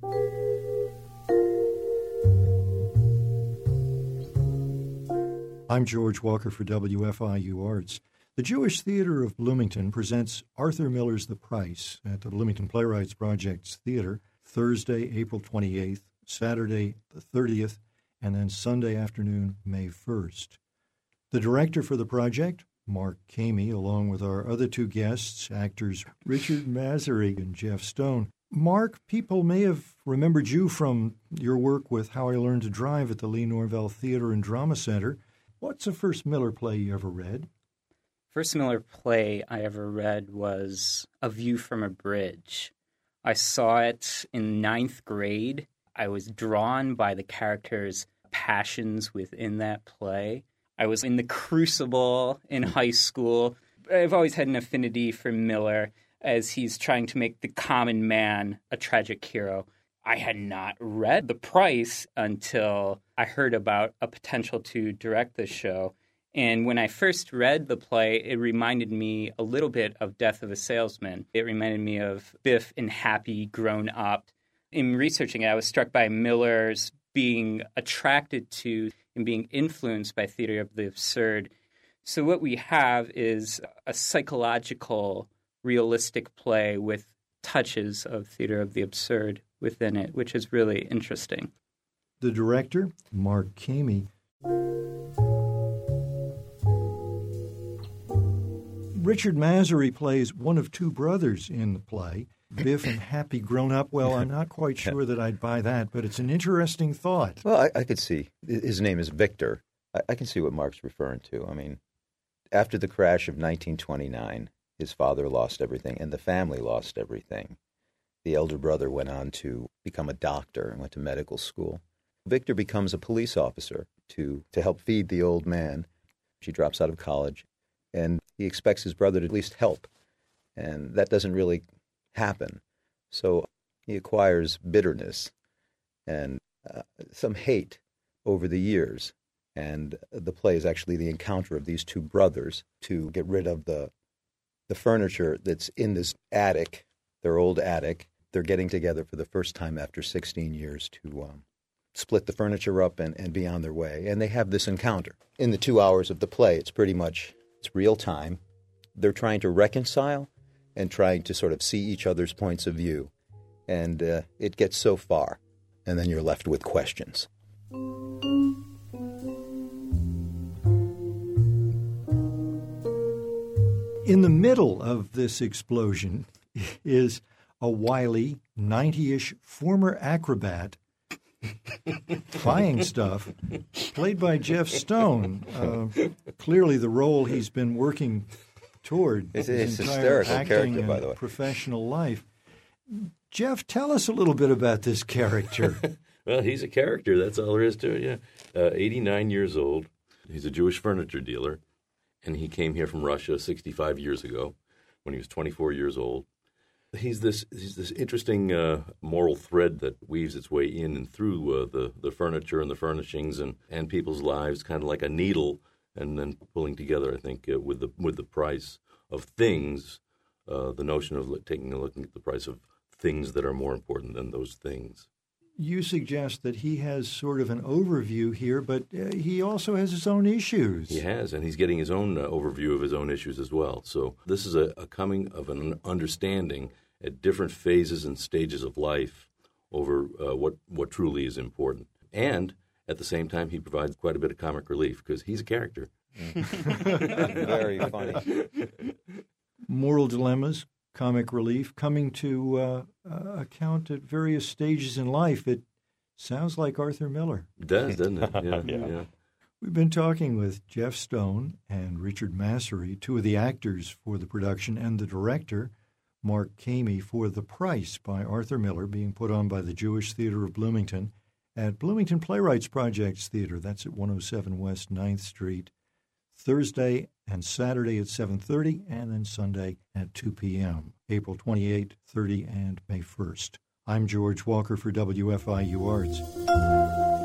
I'm George Walker for WFIU Arts. The Jewish Theater of Bloomington presents Arthur Miller's The Price at the Bloomington Playwrights Project's Theater Thursday, April 28th, Saturday the 30th, and then Sunday afternoon, May 1st. The director for the project, Mark Kamey, along with our other two guests, actors Richard Masary and Jeff Stone. Mark, people may have remembered you from your work with How I Learned to Drive at the Lee Norvell Theater and Drama Center. What's the first Miller play you ever read? First Miller play I ever read was A View from a Bridge. I saw it in ninth grade. I was drawn by the characters' passions within that play. I was in the crucible in high school. I've always had an affinity for Miller as he's trying to make the common man a tragic hero. I had not read The Price until I heard about a potential to direct the show. And when I first read the play, it reminded me a little bit of Death of a Salesman. It reminded me of Biff and Happy grown up. In researching it, I was struck by Miller's being attracted to and being influenced by theater of the absurd. So what we have is a psychological, realistic play with touches of theater of the absurd within it, which is really interesting. The director, Mark Kamey. Richard Masary plays one of two brothers in the play, Biff and Happy grown up. Well, I'm not quite sure that I'd buy that, but it's an interesting thought. Well, I could see. His name is Victor. I can see what Mark's referring to. I mean, after the crash of 1929, his father lost everything, and the family lost everything. The elder brother went on to become a doctor and went to medical school. Victor becomes a police officer to help feed the old man. She drops out of college, and he expects his brother to at least help, and that doesn't really happen. So he acquires bitterness and some hate over the years, and the play is actually the encounter of these two brothers to get rid of the furniture that's in this attic, their old attic. They're getting together for the first time after 16 years to split the furniture up and be on their way. And they have this encounter. In the 2 hours of the play, it's real time. They're trying to reconcile and trying to sort of see each other's points of view. And it gets so far, and then you're left with questions. In the middle of this explosion is a wily, 90-ish former acrobat buying stuff, played by Jeff Stone. Clearly the role he's been working toward It's his entire hysterical acting character, and by the way. professional life. Jeff, tell us a little bit about this character. Well, he's a character. That's all there is to it, yeah. 89 years old. He's a Jewish furniture dealer, and he came here from Russia 65 years ago when he was 24 years old. He's this interesting moral thread that weaves its way in and through the furniture and the furnishings and people's lives, kind of like a needle, and then pulling together, I think, with the price of things, the notion of taking a look at the price of things that are more important than those things. You suggest that he has sort of an overview here, but he also has his own issues. He has, and he's getting his own overview of his own issues as well. So this is a coming of an understanding at different phases and stages of life over what truly is important. And at the same time, he provides quite a bit of comic relief because he's a character. Very funny. Moral dilemmas, comic relief, coming to account at various stages in life. It sounds like Arthur Miller. It does, doesn't it? Yeah, yeah. We've been talking with Jeff Stone and Richard Masary, two of the actors for the production, and the director, Mark Kamey, for The Price by Arthur Miller, being put on by the Jewish Theater of Bloomington at Bloomington Playwrights Projects Theater. That's at 107 West 9th Street, Thursday and Saturday at 7:30, and then Sunday at 2 p.m., April 28, 30, and May 1st. I'm George Walker for WFIU Arts.